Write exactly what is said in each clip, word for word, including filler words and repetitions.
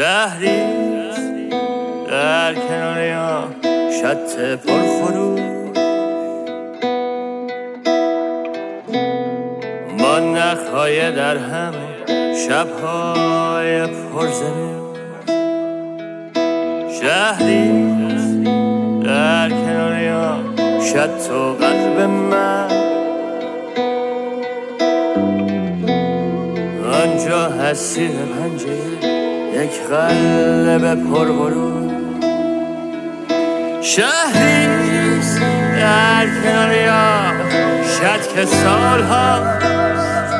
شهری در کنار یا شط پرفروغ با نخهای در هم شبهای پرزمین. شهری در کنار یا شط و قلب من، آنجا هستی به پنجه یک قلب پرغرور. شهری در کنار یا شط که سال هاست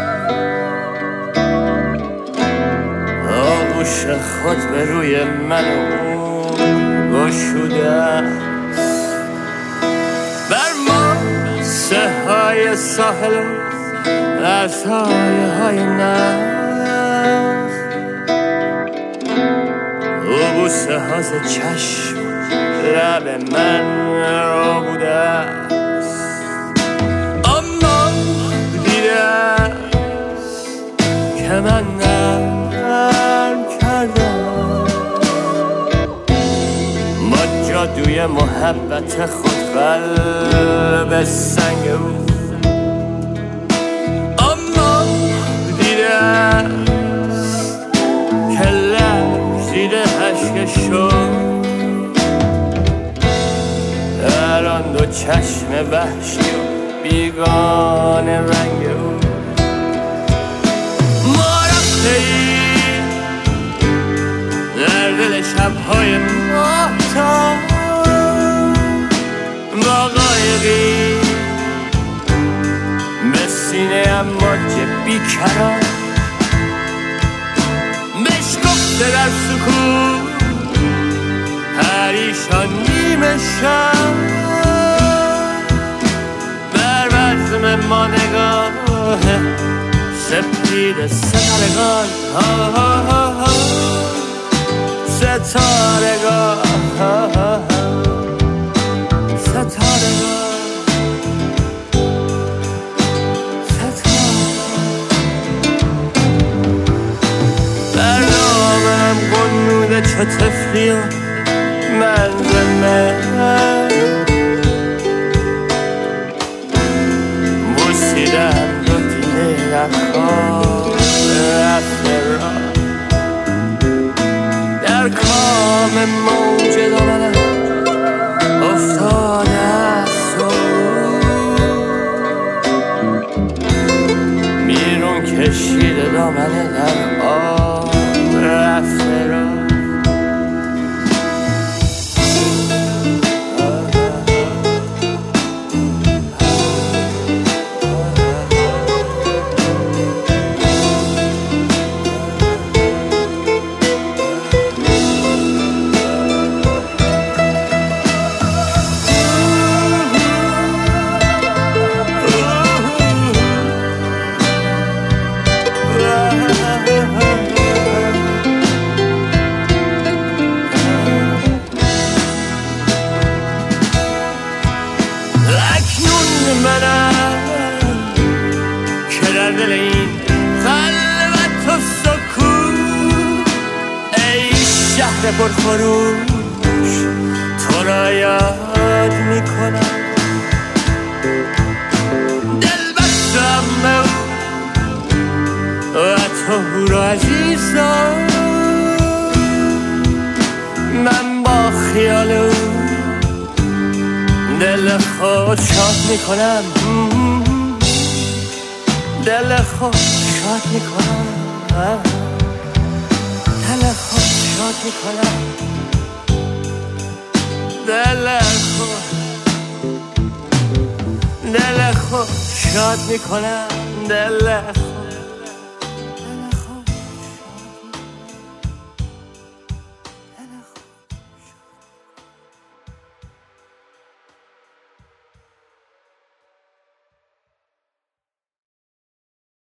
آغوش خود به روی من گشوده است. بر ما سه های ساحل در سایه های نخ عبوسه ها ز چشم لب من را بوده است، اما دیده است که من نرم کردم با جادوی محبت خود قلب سنگ او. اما دیده است که لرزیده اشک شد در آن دو چشم وحشی و بیگانه رنگ او. ما رفته‌ایم در دل شب‌های ماهتاب با قایقی به سینه امواج بی‌کران بشکفته در سکوت پریشان نیمه شب. بر بزم ما نگاه سپید ستارگان ستارگان ستارگان برنامه‌ام قنوده چو طفلی و منظمه بوسیدم دو دیده لبخواه رفته را در کام موج دامنم افتاده است و بیرون کشیده دامنه در آب رفته را. منم که در دل این خلوت و سکوت ای شهر پرخروش تو را یاد میکنم. دل بستم به او و تو را عزیزم، من با خیال او دل خود شاد میکنم، دل خود شاد میکنم، دل خود شاد میکنم، دل خود دل خود شاد میکنم، دل خود